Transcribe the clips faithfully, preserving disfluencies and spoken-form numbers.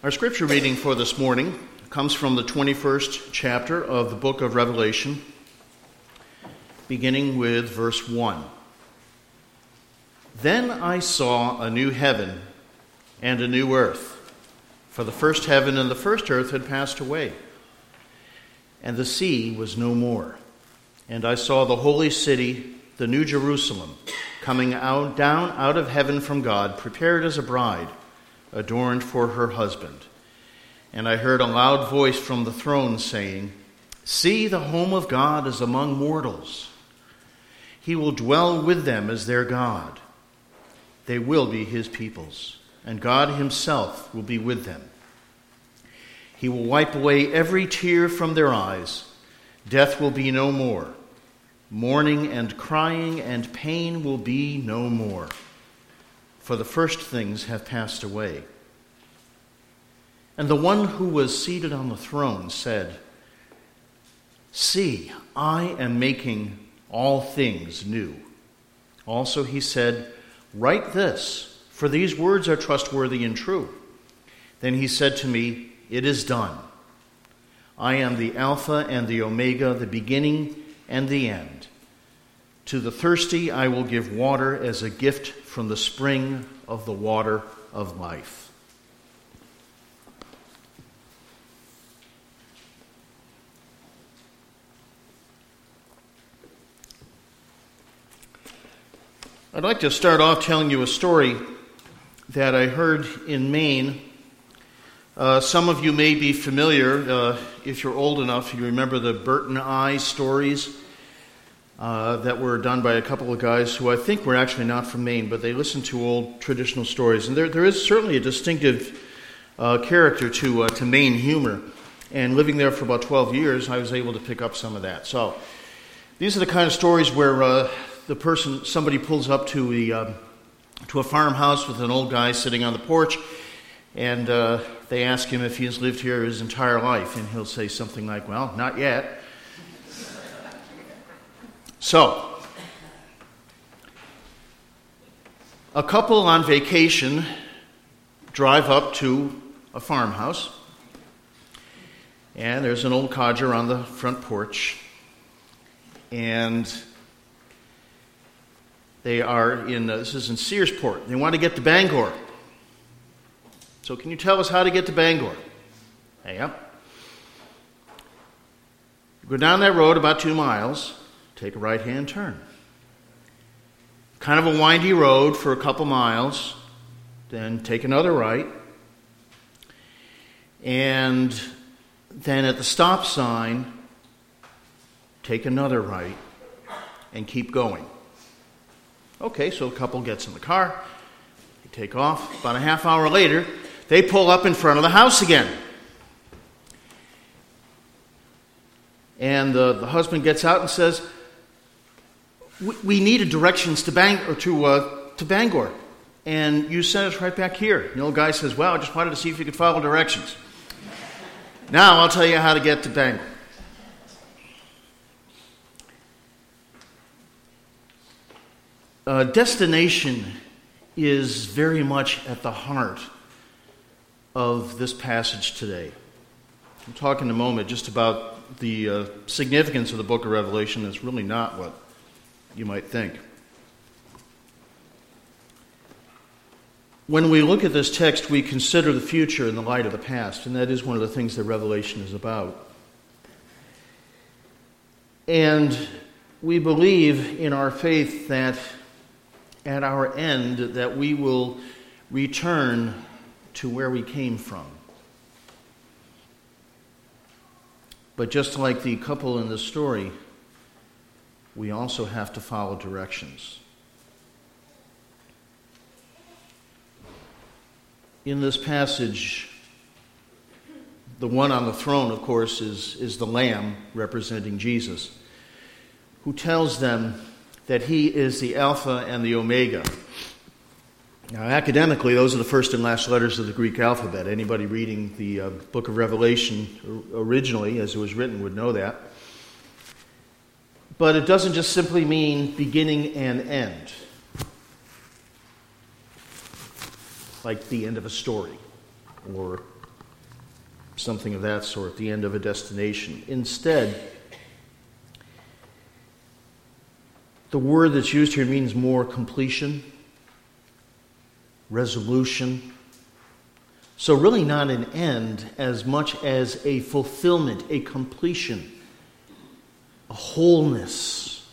Our scripture reading for this morning comes from the twenty-first chapter of the book of Revelation, beginning with verse one. Then I saw a new heaven and a new earth, for the first heaven and the first earth had passed away, and the sea was no more. And I saw the holy city, the new Jerusalem, coming out down out of heaven from God, prepared as a bride, adorned for her husband. And I heard a loud voice from the throne saying, "See, the home of God is among mortals. He will dwell with them as their God. They will be his peoples, and God himself will be with them. He will wipe away every tear from their eyes. Death will be no more. Mourning and crying and pain will be no more, for the first things have passed away." And the one who was seated on the throne said, "See, I am making all things new." Also he said, "Write this, for these words are trustworthy and true." Then he said to me, "It is done. I am the Alpha and the Omega, the beginning and the end. To the thirsty I will give water as a gift from the spring of the water of life." I'd like to start off telling you a story that I heard in Maine. Uh, some of you may be familiar, uh, if you're old enough, you remember the Burton Eye stories uh, that were done by a couple of guys who I think were actually not from Maine, but they listened to old traditional stories. And there, there is certainly a distinctive uh, character to, uh, to Maine humor. And living there for about twelve years, I was able to pick up some of that. So these are the kind of stories where uh, the person, somebody pulls up to a, um, to a farmhouse with an old guy sitting on the porch, and uh, they ask him if he has lived here his entire life, and he'll say something like, "Well, not yet." So, a couple on vacation drive up to a farmhouse, and there's an old codger on the front porch, and they are in, uh, this is in Searsport. They want to get to Bangor. So can you tell us how to get to Bangor? Hey, yep. Go down that road about two miles, take a right-hand turn. Kind of a windy road for a couple miles, then take another right. And then at the stop sign, take another right and keep going. Okay, so a couple gets in the car, they take off. About a half hour later, they pull up in front of the house again. And the, the husband gets out and says, we, we needed directions to Bang or to uh, to Bangor, and you sent us right back here." And the old guy says, "Well, I just wanted to see if you could follow directions. Now I'll tell you how to get to Bangor." Uh, destination is very much at the heart of this passage today. I'm talking in a moment just about the uh, significance of the book of Revelation. It's really not what you might think. When we look at this text, we consider the future in the light of the past, and that is one of the things that Revelation is about. And we believe in our faith that at our end that we will return to where we came from. But just like the couple in this story, we also have to follow directions. In this passage, the one on the throne, of course, is, is the Lamb representing Jesus, who tells them that he is the Alpha and the Omega. Now, academically, those are the first and last letters of the Greek alphabet. Anybody reading the uh, book of Revelation originally, as it was written, would know that. But it doesn't just simply mean beginning and end. like the end of a story or something of that sort, the end of a destination. Instead, the word that's used here means more completion, resolution. So really not an end as much as a fulfillment, a completion, a wholeness.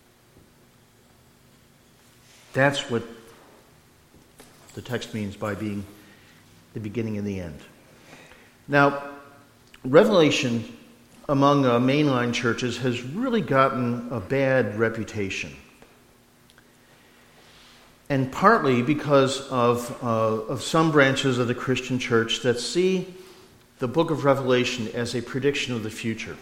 That's what the text means by being the beginning and the end. Now, Revelation among uh, mainline churches has really gotten a bad reputation. And partly because of, uh, of some branches of the Christian church that see the book of Revelation as a prediction of the future.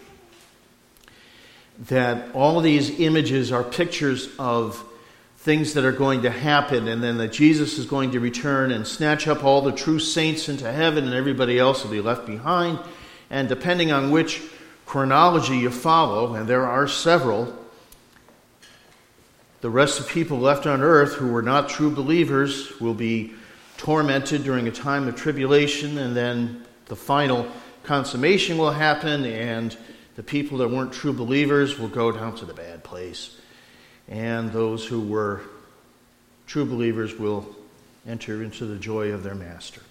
That all these images are pictures of things that are going to happen, and then that Jesus is going to return and snatch up all the true saints into heaven, and everybody else will be left behind. And depending on which chronology you follow, and there are several, the rest of people left on earth who were not true believers will be tormented during a time of tribulation, and then the final consummation will happen, and the people that weren't true believers will go down to the bad place. And those who were true believers will enter into the joy of their master.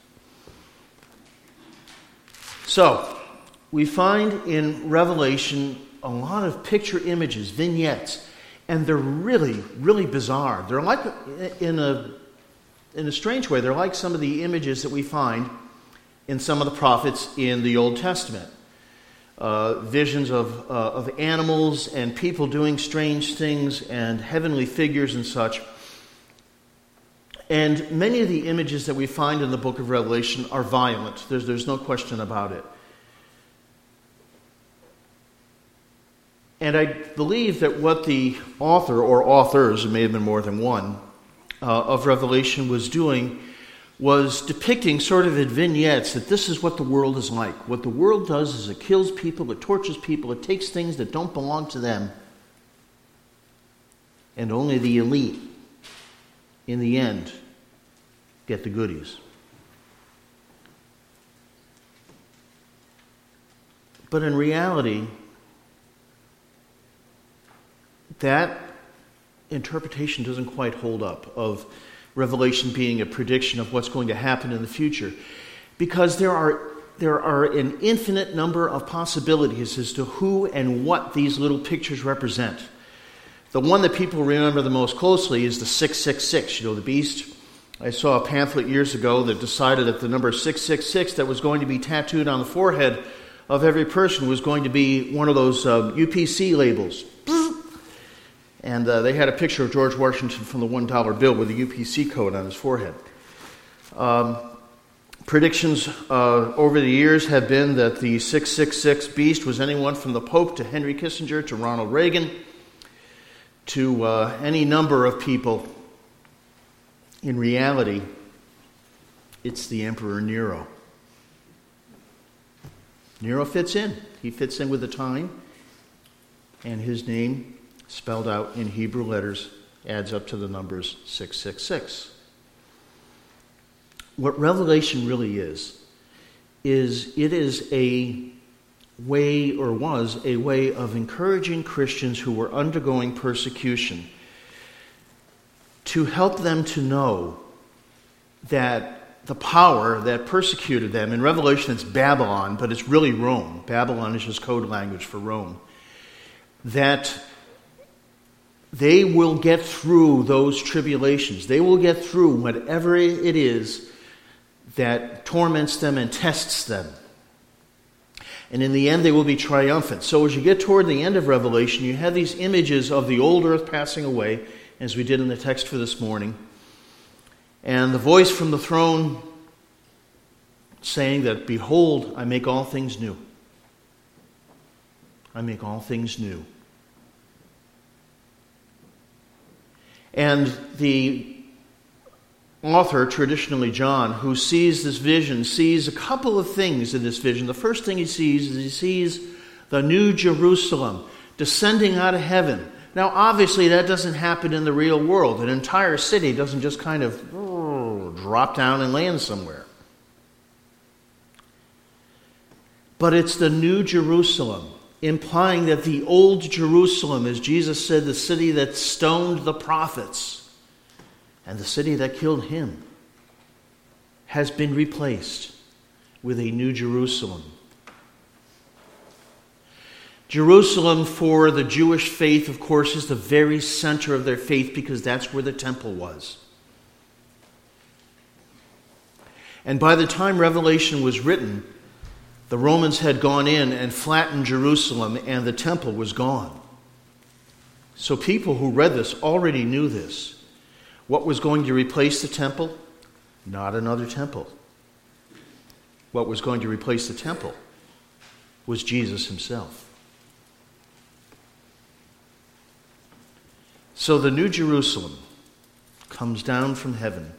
So, we find in Revelation a lot of picture images, vignettes, and they're really, really bizarre. They're like, in a, in a strange way, they're like some of the images that we find in some of the prophets in the Old Testament. Uh, visions of, uh, of animals and people doing strange things and heavenly figures and such. And many of the images that we find in the book of Revelation are violent. There's, there's no question about it. And I believe that what the author, or authors, it may have been more than one, uh, of Revelation was doing was depicting sort of in vignettes that this is what the world is like. What the world does is it kills people, it tortures people, it takes things that don't belong to them. And only the elite, in the end, get the goodies. But in reality, that interpretation doesn't quite hold up of Revelation being a prediction of what's going to happen in the future. Because there are there are an infinite number of possibilities as to who and what these little pictures represent. The one that people remember the most closely is the six six six, you know, the beast. I saw a pamphlet years ago that decided that the number six six six that was going to be tattooed on the forehead of every person was going to be one of those uh, U P C labels. And uh, they had a picture of George Washington from the one dollar bill with a U P C code on his forehead. Um, predictions uh, over the years have been that the six six six beast was anyone from the Pope to Henry Kissinger to Ronald Reagan to uh, any number of people. In reality, it's the Emperor Nero. Nero fits in. He fits in with the time, and his name, spelled out in Hebrew letters, adds up to the numbers six six six. What Revelation really is, is it is a way, or was a way, of encouraging Christians who were undergoing persecution to help them to know that the power that persecuted them, in Revelation it's Babylon, but it's really Rome. Babylon is just code language for Rome. That they will get through those tribulations. They will get through whatever it is that torments them and tests them. And in the end, they will be triumphant. So as you get toward the end of Revelation, you have these images of the old earth passing away, as we did in the text for this morning. And the voice from the throne saying that, "Behold, I make all things new. I make all things new." And the author, traditionally John, who sees this vision, sees a couple of things in this vision. The first thing he sees is he sees the New Jerusalem descending out of heaven. Now, obviously, that doesn't happen in the real world. An entire city doesn't just kind of oh, drop down and land somewhere. but it's the New Jerusalem, implying that the old Jerusalem, as Jesus said, the city that stoned the prophets and the city that killed him, has been replaced with a new Jerusalem. Jerusalem for the Jewish faith, of course, is the very center of their faith because that's where the temple was. And by the time Revelation was written, the Romans had gone in and flattened Jerusalem and the temple was gone. So people who read this already knew this. What was going to replace the temple? Not another temple. What was going to replace the temple was Jesus himself. So the New Jerusalem comes down from heaven.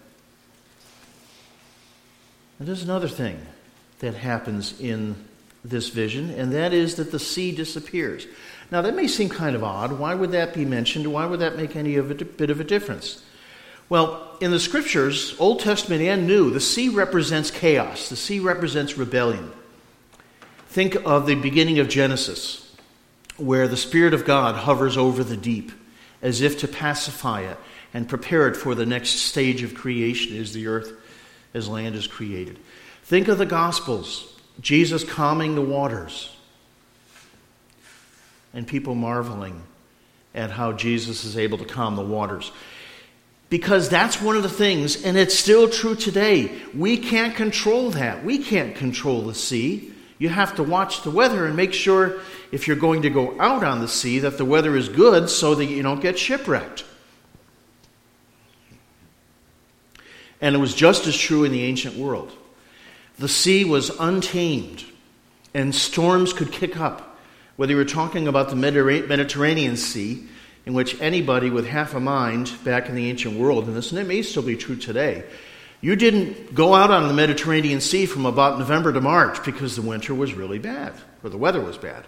And there's another thing that happens in this vision, and that is that the sea disappears. Now that may seem kind of odd. Why would that be mentioned? Why would that make any of a bit of a difference? Well, in the Scriptures, Old Testament and New, the sea represents chaos. The sea represents rebellion. Think of the beginning of Genesis, where the Spirit of God hovers over the deep, as if to pacify it and prepare it for the next stage of creation as the earth, as land is created. Think of the Gospels, Jesus calming the waters, and people marveling at how Jesus is able to calm the waters. Because that's one of the things, and it's still true today. We can't control that. We can't control the sea. You have to watch the weather and make sure if you're going to go out on the sea that the weather is good so that you don't get shipwrecked. And it was just as true in the ancient world. The sea was untamed and storms could kick up. Whether you were talking about the Mediterranean Sea, in which anybody with half a mind back in the ancient world, and this and it may still be true today, you didn't go out on the Mediterranean Sea from about November to March because the winter was really bad, or the weather was bad.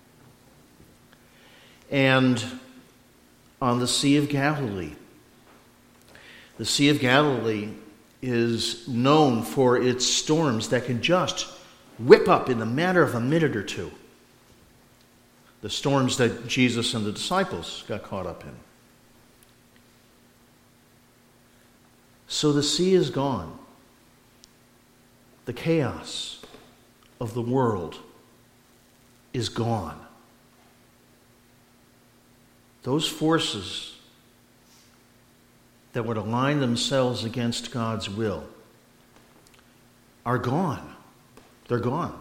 And on the Sea of Galilee, the Sea of Galilee is known for its storms that can just whip up in the matter of a minute or two. The storms that Jesus and the disciples got caught up in. So the sea is gone. The chaos of the world is gone. Those forces that would align themselves against God's will are gone. They're gone.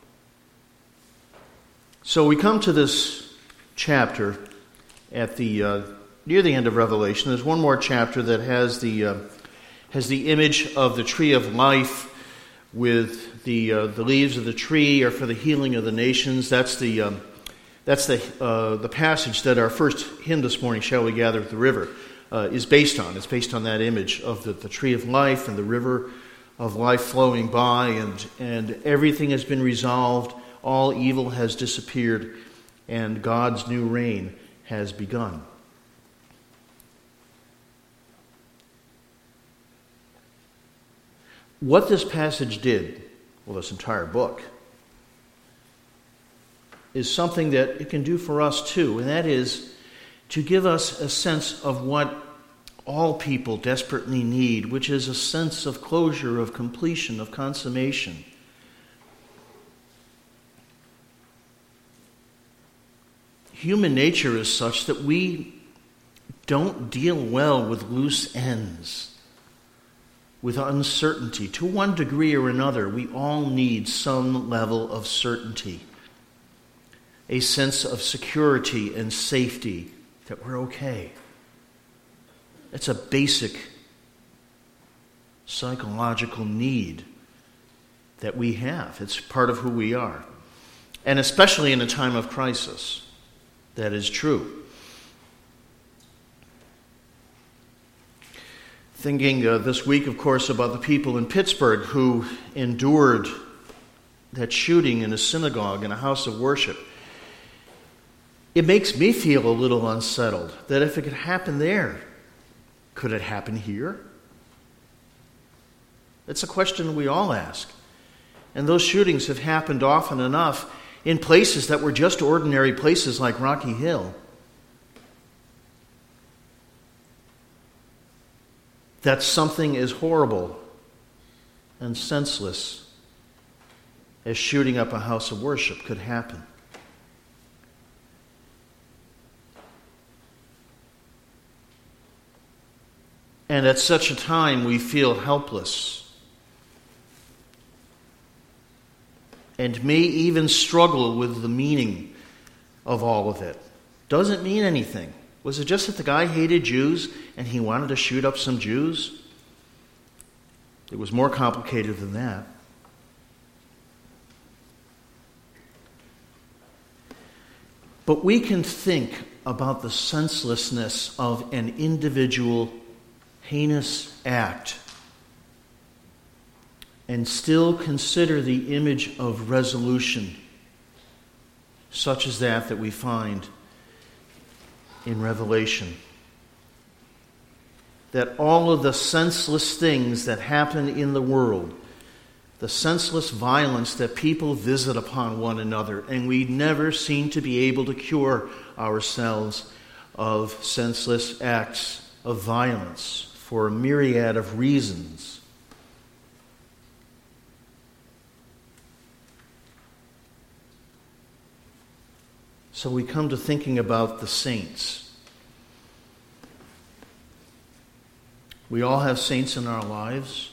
So we come to this chapter at the uh, near the end of Revelation. There's one more chapter that has the uh, has the image of the tree of life with the uh, the leaves of the tree are for the healing of the nations. That's the um, that's the uh, the passage that our first hymn this morning, "Shall We Gather at the River," uh, is based on. It's based on that image of the, the tree of life and the river of life flowing by, and and everything has been resolved. All evil has disappeared, and God's new reign has begun. What this passage did, well, this entire book, is something that it can do for us too, and that is to give us a sense of what all people desperately need, which is a sense of closure, of completion, of consummation. Human nature is such that we don't deal well with loose ends, with uncertainty. To one degree or another, we all need some level of certainty, a sense of security and safety that we're okay. It's a basic psychological need that we have. It's part of who we are. And especially in a time of crisis, that is true. Thinking uh, this week, of course, about the people in Pittsburgh who endured that shooting in a synagogue, in a house of worship. It makes me feel a little unsettled that if it could happen there, could it happen here? It's a question we all ask. And those shootings have happened often enough in places that were just ordinary places like Rocky Hill, that something as horrible and senseless as shooting up a house of worship could happen. And at such a time we feel helpless and may even struggle with the meaning of all of it. Doesn't mean anything. Was it just that the guy hated Jews and he wanted to shoot up some Jews? It was more complicated than that. But we can think about the senselessness of an individual heinous act and still consider the image of resolution, such as that that we find in Revelation. That all of the senseless things that happen in the world, the senseless violence that people visit upon one another, and we never seem to be able to cure ourselves of senseless acts of violence for a myriad of reasons. So we come to thinking about the saints. We all have saints in our lives.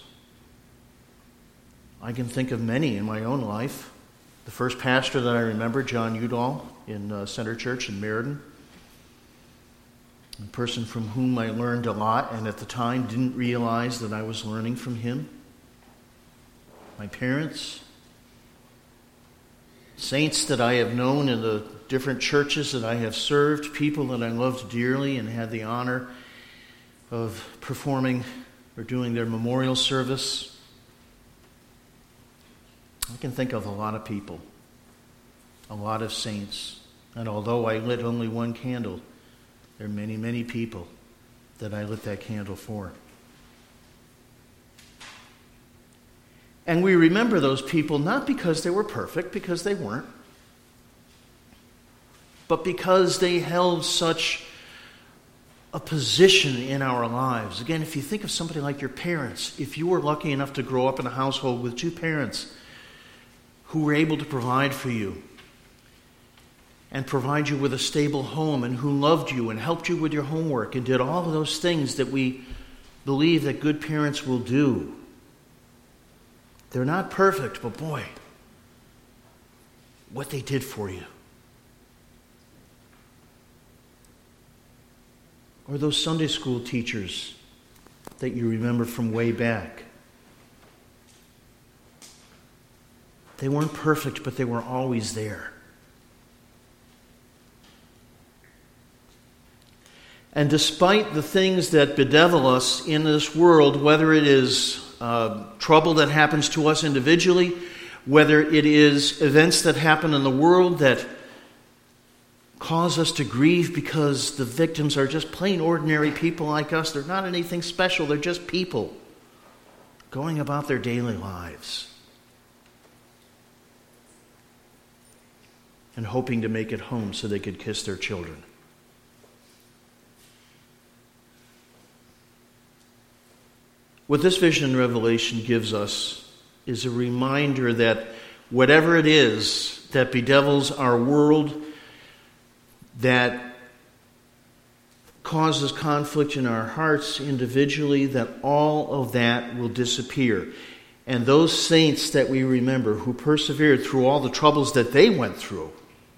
I can think of many in my own life. The first pastor that I remember, John Udall, in uh, Center Church in Meriden. A person from whom I learned a lot, and at the time didn't realize that I was learning from him. My parents. Saints that I have known in the different churches that I have served, people that I loved dearly and had the honor of performing or doing their memorial service. I can think of a lot of people, a lot of saints. And although I lit only one candle, there are many, many people that I lit that candle for. And we remember those people not because they were perfect, because they weren't, but because they held such a position in our lives. Again, if you think of somebody like your parents, if you were lucky enough to grow up in a household with two parents who were able to provide for you and provide you with a stable home and who loved you and helped you with your homework and did all of those things that we believe that good parents will do. They're not perfect, but boy, what they did for you. Or those Sunday school teachers that you remember from way back. They weren't perfect, but they were always there. And despite the things that bedevil us in this world, whether it is uh, trouble that happens to us individually, whether it is events that happen in the world that cause us to grieve because the victims are just plain ordinary people like us. They're not anything special. They're just people going about their daily lives and hoping to make it home so they could kiss their children. What this vision and revelation gives us is a reminder that whatever it is that bedevils our world, that causes conflict in our hearts individually, that all of that will disappear. And those saints that we remember who persevered through all the troubles that they went through,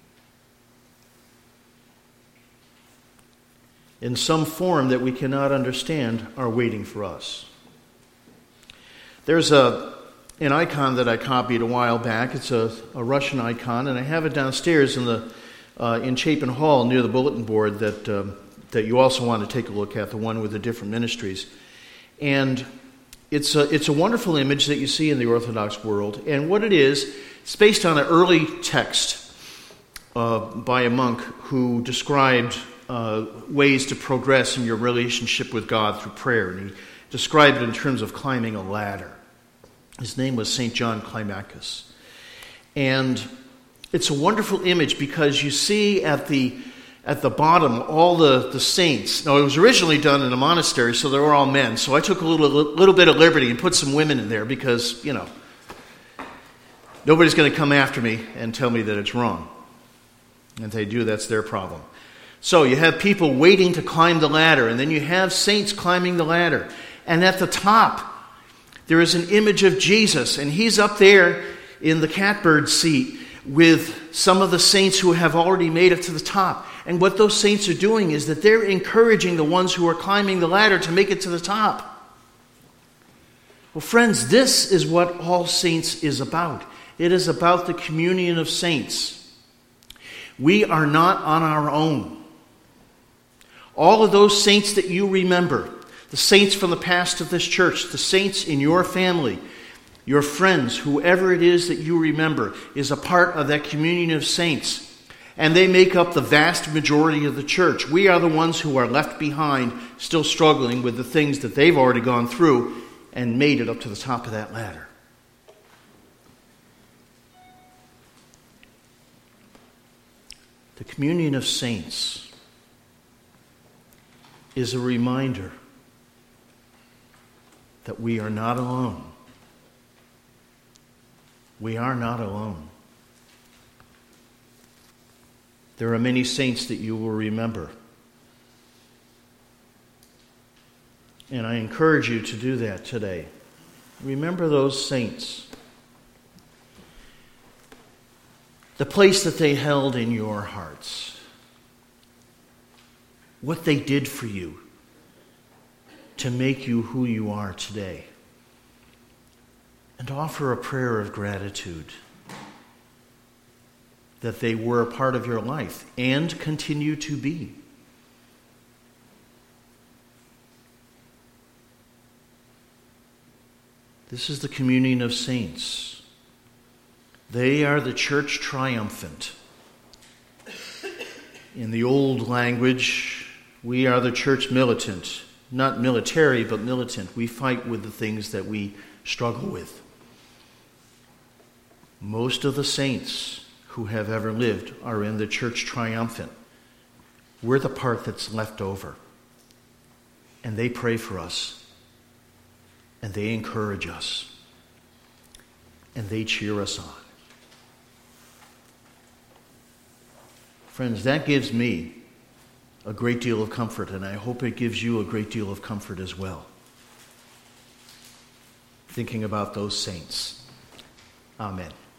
in some form that we cannot understand, are waiting for us. There's a an icon that I copied a while back. It's a, a Russian icon, and I have it downstairs in the uh, in Chapin Hall near the bulletin board that um, that you also want to take a look at, the one with the different ministries. And it's a, it's a wonderful image that you see in the Orthodox world. And what it is, it's based on an early text uh, by a monk who described uh, ways to progress in your relationship with God through prayer. And he described it in terms of climbing a ladder. His name was Saint John Climacus. And it's a wonderful image because you see at the at the bottom all the, the saints. Now, it was originally done in a monastery, so they were all men. So I took a little, little bit of liberty and put some women in there because, you know, nobody's going to come after me and tell me that it's wrong. And if they do, that's their problem. So you have people waiting to climb the ladder, and then you have saints climbing the ladder. And at the top, there is an image of Jesus, and he's up there in the catbird seat with some of the saints who have already made it to the top. And what those saints are doing is that they're encouraging the ones who are climbing the ladder to make it to the top. Well, friends, this is what All Saints is about. It is about the communion of saints. We are not on our own. All of those saints that you remember, the saints from the past of this church, the saints in your family, your friends, whoever it is that you remember, is a part of that communion of saints. And they make up the vast majority of the church. We are the ones who are left behind, still struggling with the things that they've already gone through and made it up to the top of that ladder. The communion of saints is a reminder that we are not alone. We are not alone. There are many saints that you will remember. And I encourage you to do that today. Remember those saints. The place that they held in your hearts. What they did for you to make you who you are today. And offer a prayer of gratitude that they were a part of your life and continue to be. This is the communion of saints. They are the church triumphant. In the old language, we are the church militant. Not military, but militant. We fight with the things that we struggle with. Most of the saints who have ever lived are in the church triumphant. We're the part that's left over. And they pray for us. And they encourage us. And they cheer us on. Friends, that gives me a great deal of comfort, and I hope it gives you a great deal of comfort as well. Thinking about those saints. Amen.